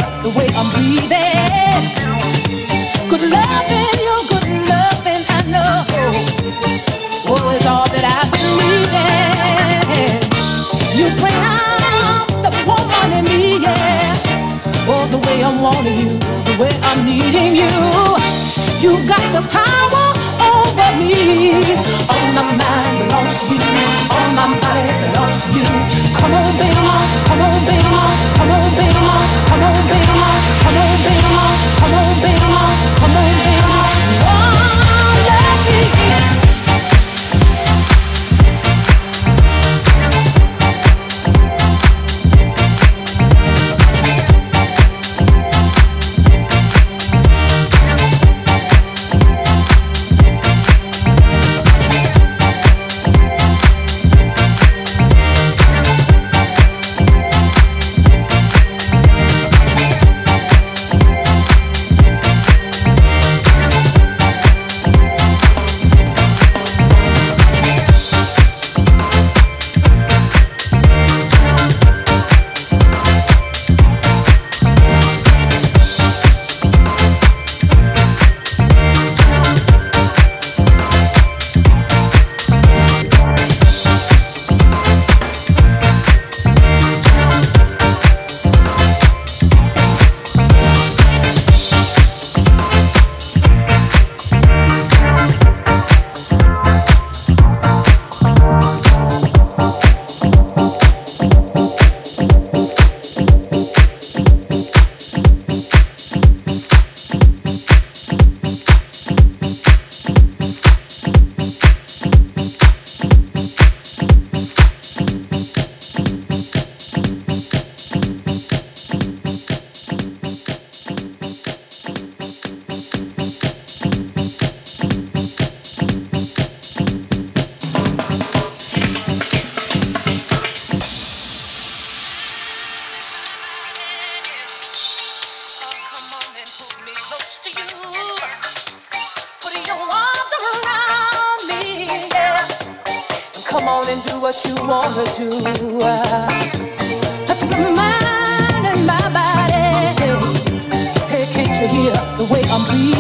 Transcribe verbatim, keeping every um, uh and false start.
the way I'm breathing. Good loving, your good loving, I know. Oh, it's all that I've been needing. You bring out the woman in me, yeah. Oh, the way I'm wanting you, the way I'm needing you. You've got the power over me. All my mind belongs to you. All my body belongs to you. Come on, baby, come on, baby, come on, baby, come on, baby, come on, baby, come on, baby, come on, baby. Oh, let me. The way I'm breathing.